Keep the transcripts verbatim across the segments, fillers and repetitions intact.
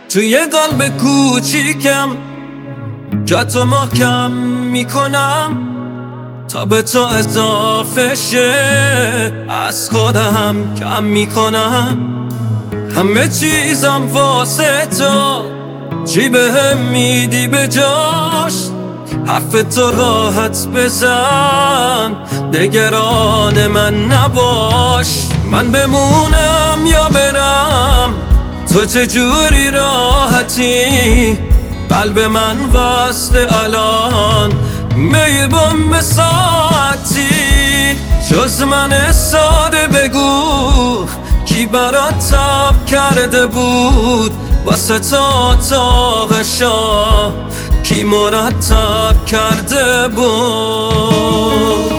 توی قلب کوچیکم جاتو محکم میکنم تا به تو اضافه شه، از خودم کم میکنم. همه چیزم واسه تو، چی بهم میدی به جاش؟ حرف تو راحت بزن، نگران من نباش. من بمونم یا برم، تو چجوری راحتی؟ قلب من واسه الان می بم ساعتی. جز من ساده بگو کی برات تب کرده بود؟ واسه تا اتاقشا کی مرتب کرده بود؟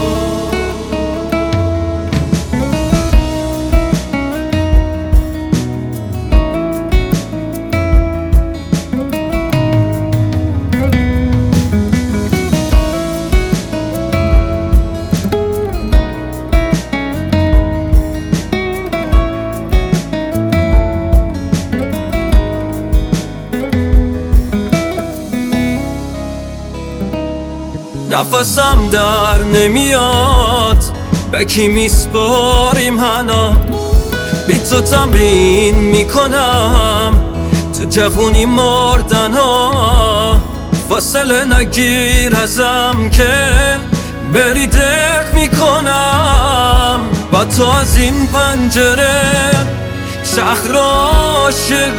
نفسم در نمیاد، به کی میسپاریم حنا؟ بی تو تمرین میکنم تو جوونی مردن ها. فاصله نگیر ازم که بری دق میکنم. با تو از این پنجره شهر را عاشق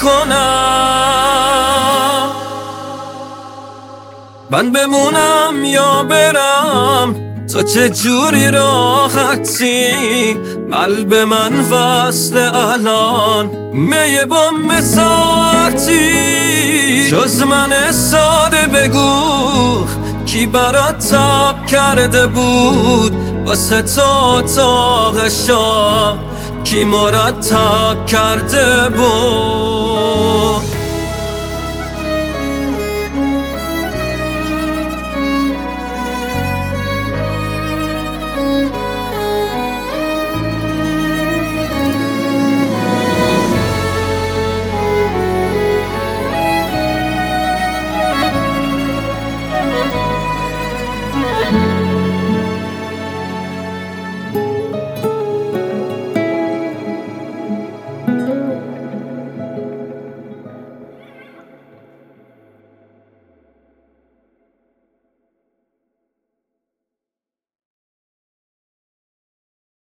میکنم. من بمونم یا برم، تو چه جوری راحتی؟ قلب من وصل الان می بم ساعتی. جز من ساده بگو کی برات تب کرده بود؟ واسه تو اتاقشا کی مرتب کرده بود؟